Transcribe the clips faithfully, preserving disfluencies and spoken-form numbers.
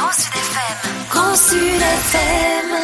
Grand Sud F M. Grand Sud F M.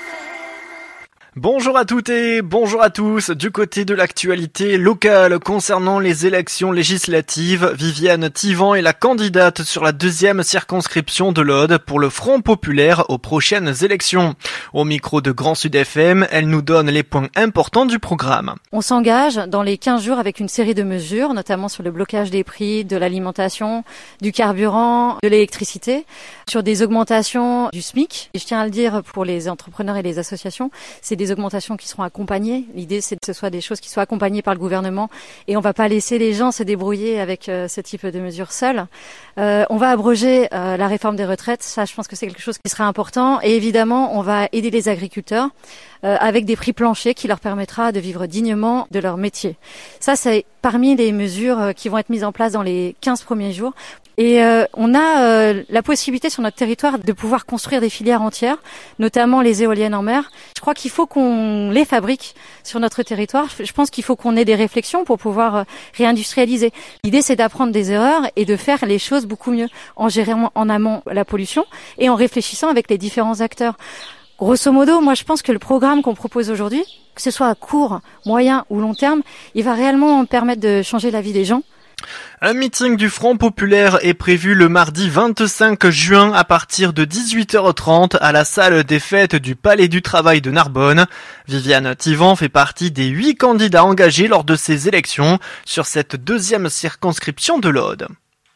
Bonjour à toutes et bonjour à tous. Du côté de l'actualité locale concernant les élections législatives, Viviane Thivan est la candidate sur la deuxième circonscription de l'Aude pour le Front populaire aux prochaines élections. Au micro de Grand Sud F M, elle nous donne les points importants du programme. On s'engage dans les quinze jours avec une série de mesures, notamment sur le blocage des prix de l'alimentation, du carburant, de l'électricité, sur des augmentations du SMIC. Et je tiens à le dire pour les entrepreneurs et les associations, c'est des augmentations qui seront accompagnées. L'idée, c'est que ce soit des choses qui soient accompagnées par le gouvernement et on va pas laisser les gens se débrouiller avec euh, ce type de mesures seuls. Euh, on va abroger euh, la réforme des retraites. Ça, je pense que c'est quelque chose qui sera important. Et évidemment, on va aider les agriculteurs euh, avec des prix planchers qui leur permettra de vivre dignement de leur métier. Ça, c'est parmi les mesures euh, qui vont être mises en place dans les quinze premiers jours. Et euh, on a euh, la possibilité sur notre territoire de pouvoir construire des filières entières, notamment les éoliennes en mer. Je crois qu'il faut qu'on les fabrique sur notre territoire. Je pense qu'il faut qu'on ait des réflexions pour pouvoir euh, réindustrialiser. L'idée, c'est d'apprendre des erreurs et de faire les choses beaucoup mieux en gérant en amont la pollution et en réfléchissant avec les différents acteurs. Grosso modo, moi je pense que le programme qu'on propose aujourd'hui, que ce soit à court, moyen ou long terme, il va réellement permettre de changer la vie des gens. Un meeting du Front populaire est prévu le mardi vingt-cinq juin à partir de dix-huit heures trente à la salle des fêtes du Palais du Travail de Narbonne. Viviane Thivan fait partie des huit candidats engagés lors de ces élections sur cette deuxième circonscription de l'Aude.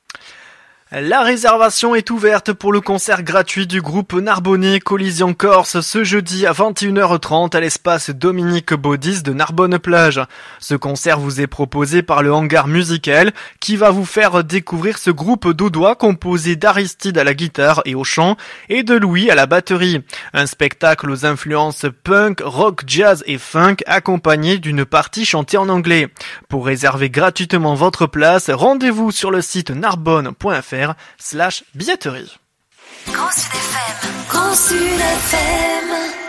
La réservation est ouverte pour le concert gratuit du groupe narbonnais Collision Corse ce jeudi à vingt et une heures trente à l'espace Dominique Baudis de Narbonne-Plage. Ce concert vous est proposé par le Hangar Musical qui va vous faire découvrir ce groupe d'Audois composé d'Aristide à la guitare et au chant et de Louis à la batterie. Un spectacle aux influences punk, rock, jazz et funk accompagné d'une partie chantée en anglais. Pour réserver gratuitement votre place, rendez-vous sur le site narbonne point f r slash billetterie. Grand Sud F M. Grand Sud F M.